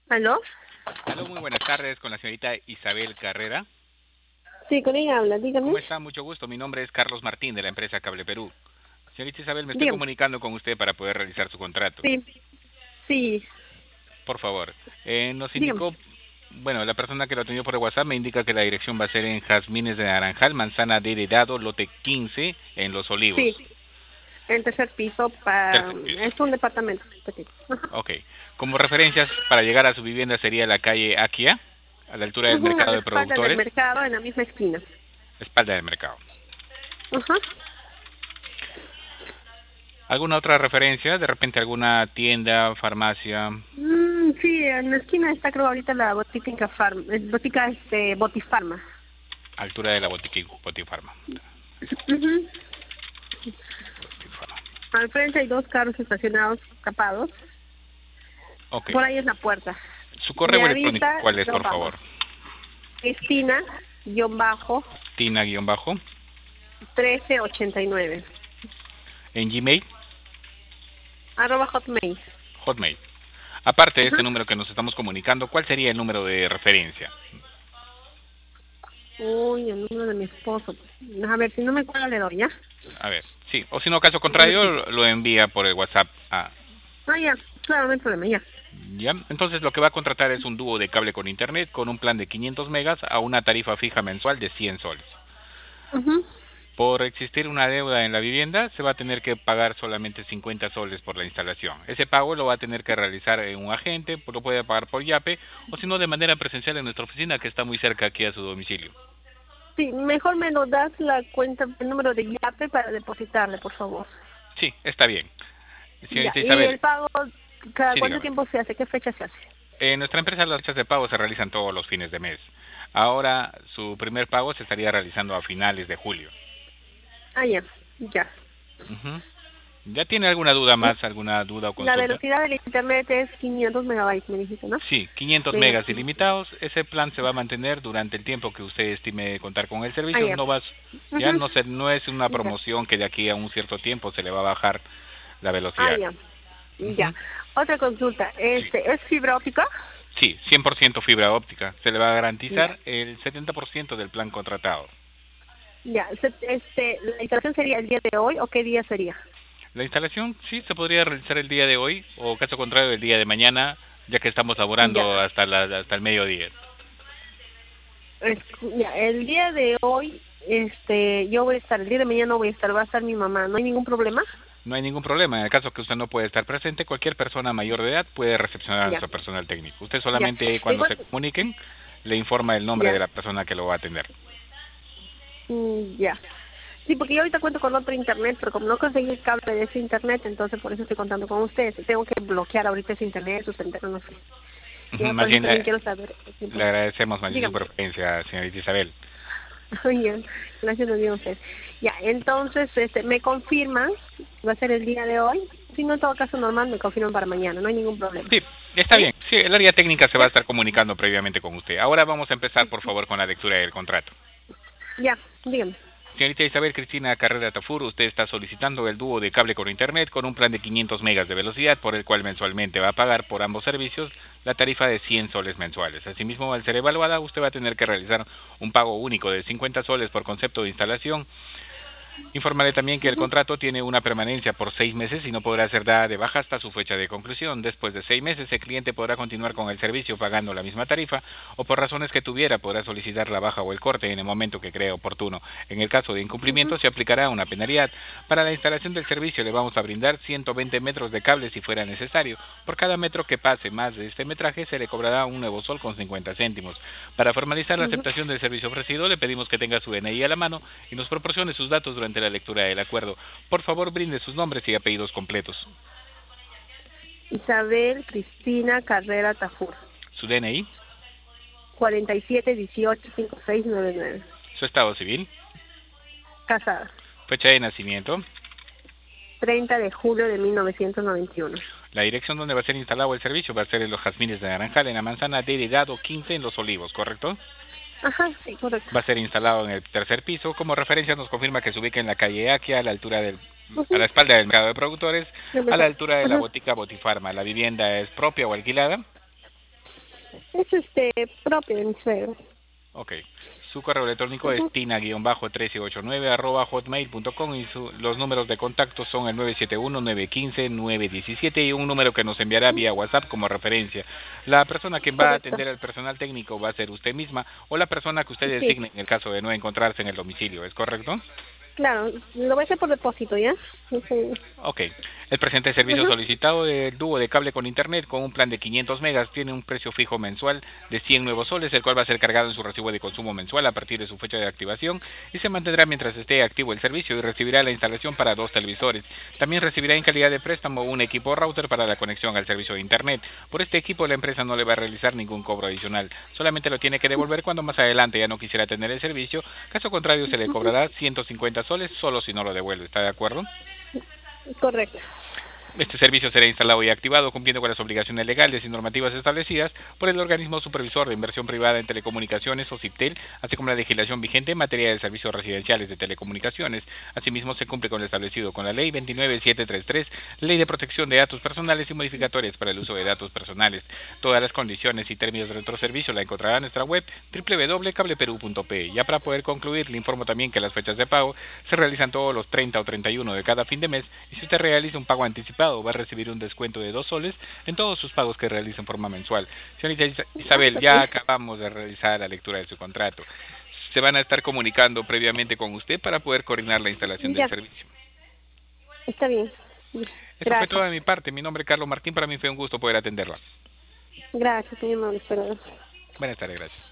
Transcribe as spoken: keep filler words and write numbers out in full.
¿Aló? Aló, muy buenas tardes con la señorita Isabel Carrera. Sí, con ella habla, dígame. ¿Cómo está? Mucho gusto. Mi nombre es Carlos Martín de la empresa Cable Perú. Señorita Isabel, me estoy Dígame. comunicando con usted para poder realizar su contrato. Sí, sí, Por favor, eh, nos dígame. indicó, bueno, la persona que lo atendió por el WhatsApp me indica que la dirección va a ser en Jazmines de Naranjal, Manzana de Heredado, lote quince, en Los Olivos. Sí, el tercer piso para... Tercer piso. Es un departamento pequeño. Ajá. Ok. Como referencias para llegar a su vivienda sería la calle Aquia, a la altura del Ujú, a mercado la de espalda del productores, mercado, en la misma esquina. espalda del mercado. Ajá. ¿Alguna otra referencia? De repente alguna tienda, farmacia, Mm, sí, en la esquina está creo ahorita la botica Farm, eh, botica este, Botifarma. altura de la botica Botifarma. Ujú. Botifarma. Al frente hay dos carros estacionados, tapados. Ok. Por ahí es la puerta. Su Me correo electrónico, avisa ¿cuál y es, nos por vamos. favor? Cristina, guión bajo, Tina-bajo, trece ochenta y nueve. en Gmail, Arroba hotmail. Hotmail. Aparte de Ajá. este número que nos estamos comunicando, ¿cuál sería el número de referencia? Uy, el número de mi esposo. A ver, si no me cuadra le doy, ¿ya? A ver, sí. O si no, caso Un momentito. contrario, lo envía por el WhatsApp. Ah, Ah, ya. Claro, no hay problema, ya. ya. Entonces, lo que va a contratar es un dúo de cable con internet con un plan de quinientos megas a una tarifa fija mensual de cien soles. Ujú. Por existir una deuda en la vivienda, se va a tener que pagar solamente cincuenta soles por la instalación. Ese pago lo va a tener que realizar en un agente, pues lo puede pagar por Yape, o si no, de manera presencial en nuestra oficina, que está muy cerca aquí a su domicilio. Sí, mejor me lo das la cuenta, el número de Yape para depositarle, por favor. Sí, está bien. Ya. Señorita Y el Isabel, pago, ¿cada sí, cuánto dígame. tiempo se hace? ¿Qué fecha se hace? En nuestra empresa las fechas de pago se realizan todos los fines de mes. Ahora, su primer pago se estaría realizando a finales de julio. Ah, ya. Ya. Ujú. ¿Ya tiene alguna duda Y más, alguna duda o la consulta? velocidad del internet es quinientos megabytes, me dijiste, ¿no? Sí, quinientos Mega. megas ilimitados. Ese plan se va a mantener durante el tiempo que usted estime contar con el Ah, servicio. ya. No va, ya Ujú. no se, no es una Ya. promoción que de aquí a un cierto tiempo se le va a bajar la Ah, velocidad. ya. Ya. Ujú. Otra consulta. Sí, Este, ¿es fibra óptica? sí, cien por ciento fibra óptica. Se le va a Ya. garantizar el setenta por ciento del plan contratado. Ya. Se- Este, ¿la instalación sería el día de hoy o qué día sería? La instalación sí se podría realizar el día de hoy o caso contrario el día de mañana, ya que estamos laborando Ya. hasta la, hasta el mediodía. Es- ya. El día de hoy, este, yo voy a estar, el día de mañana no voy a estar, va a estar mi mamá. ¿No hay ningún problema? No hay ningún problema. En el caso que usted no puede estar presente, cualquier persona mayor de edad puede recepcionar a Ya. nuestro personal técnico. Usted Ya. solamente cuando Igual, se comuniquen le informa el nombre de ya. la persona que lo va a atender. Mm, ya. Sí, porque yo ahorita cuento con otro internet, pero como no conseguí el cable de ese internet, entonces por eso estoy contando con ustedes. Tengo que bloquear ahorita ese internet, suspender, no sé. Ya, Más por eso bien también le, quiero saber el le tiempo. agradecemos más bien su Dígame. preferencia, señorita Isabel. Oye, gracias a Dios usted. Ya, entonces, este, me confirman, va a ser el día de hoy. Si no, en todo caso normal, me confirman para mañana, no hay ningún problema. Sí, está ¿Sí? bien. Sí, el área técnica se va a Ya, estar comunicando previamente con usted. Ahora vamos a empezar, por favor, con la lectura del contrato. ya, dígame. Señorita Isabel Cristina Carrera Tafur, usted está solicitando el dúo de cable con internet con un plan de quinientos megas de velocidad, por el cual mensualmente va a pagar por ambos servicios la tarifa de cien soles mensuales. Asimismo, al ser evaluada, usted va a tener que realizar un pago único de cincuenta soles por concepto de instalación. Informaré también que el Ujú, contrato tiene una permanencia por seis meses y no podrá ser dada de baja hasta su fecha de conclusión. Después de seis meses, el cliente podrá continuar con el servicio pagando la misma tarifa o por razones que tuviera podrá solicitar la baja o el corte en el momento que cree oportuno. En el caso de ujú, incumplimiento, se aplicará una penalidad. Para la instalación del servicio le vamos a brindar ciento veinte metros de cable si fuera necesario. Por cada metro que pase más de este metraje, se le cobrará un nuevo sol con cincuenta céntimos. Para formalizar la ujú. aceptación del servicio ofrecido, le pedimos que tenga su D N I a la mano y nos proporcione sus datos durante la lectura del acuerdo. Por favor, brinde sus nombres y apellidos completos. Isabel Cristina Carrera Tafur, Su D N I, cuarenta y siete dieciocho cincuenta y seis noventa y nueve. su estado civil, Casada, fecha de nacimiento, treinta de julio de mil novecientos noventa y uno. la dirección donde va a ser instalado el servicio va a ser en los Jazmines de Naranjal, en la manzana de Heredado quince en Los Olivos, ¿correcto? Ajá, sí, correcto. Va a ser instalado en el tercer piso. Como referencia nos confirma que se ubica en la calle Aquia, a la altura del, a Ujú, la espalda del mercado de productores, lo a la mejor. altura de la Ajá. botica Botifarma. ¿La vivienda es propia o alquilada? Es este propio de mi suegro. Ok. Su correo electrónico es Ujú. tina guión bajo trece ochenta y nueve arroba hotmail punto com y su, los números de contacto son el nueve siete uno, nueve uno cinco, nueve uno siete y un número que nos enviará vía WhatsApp como referencia. La persona que va a Correcto. atender al personal técnico va a ser usted misma o la persona que usted Sí, designe en el caso de no encontrarse en el domicilio, ¿es correcto? claro, lo voy a hacer por depósito, ¿ya? Sí. Ok. El presente servicio Ajá. solicitado del dúo de cable con internet con un plan de quinientos megas tiene un precio fijo mensual de cien nuevos soles, el cual va a ser cargado en su recibo de consumo mensual a partir de su fecha de activación y se mantendrá mientras esté activo el servicio y recibirá la instalación para dos televisores. También recibirá en calidad de préstamo un equipo router para la conexión al servicio de internet. Por este equipo la empresa no le va a realizar ningún cobro adicional, solamente lo tiene que devolver cuando más adelante ya no quisiera tener el servicio, caso contrario se le Ujú. cobrará ciento cincuenta soles solo si no lo devuelve, ¿está de acuerdo? Correcto. Este servicio será instalado y activado cumpliendo con las obligaciones legales y normativas establecidas por el organismo supervisor de inversión privada en telecomunicaciones o CIPTEL, así como la legislación vigente en materia de servicios residenciales de telecomunicaciones. Asimismo, se cumple con lo establecido con la Ley veintinueve mil setecientos treinta y tres, Ley de Protección de Datos Personales y Modificatorias para el Uso de Datos Personales. Todas las condiciones y términos de nuestro servicio la encontrará en nuestra web doble u doble u doble u punto cableperú punto pe. Ya para poder concluir, le informo también que las fechas de pago se realizan todos los treinta o treinta y uno de cada fin de mes y si usted realiza un pago anticipado va a recibir un descuento de dos soles en todos sus pagos que realice en forma mensual. Señorita Ah, Isabel, está ya bien. acabamos de realizar la lectura de su contrato. Se van a estar comunicando previamente con usted para poder coordinar la instalación del Ya, servicio. está bien. Eso fue todo Gracias. de mi parte. Mi nombre es Carlos Martín. Para mí fue un gusto poder atenderla. Gracias, mi amor. Espero. Buenas tardes, gracias.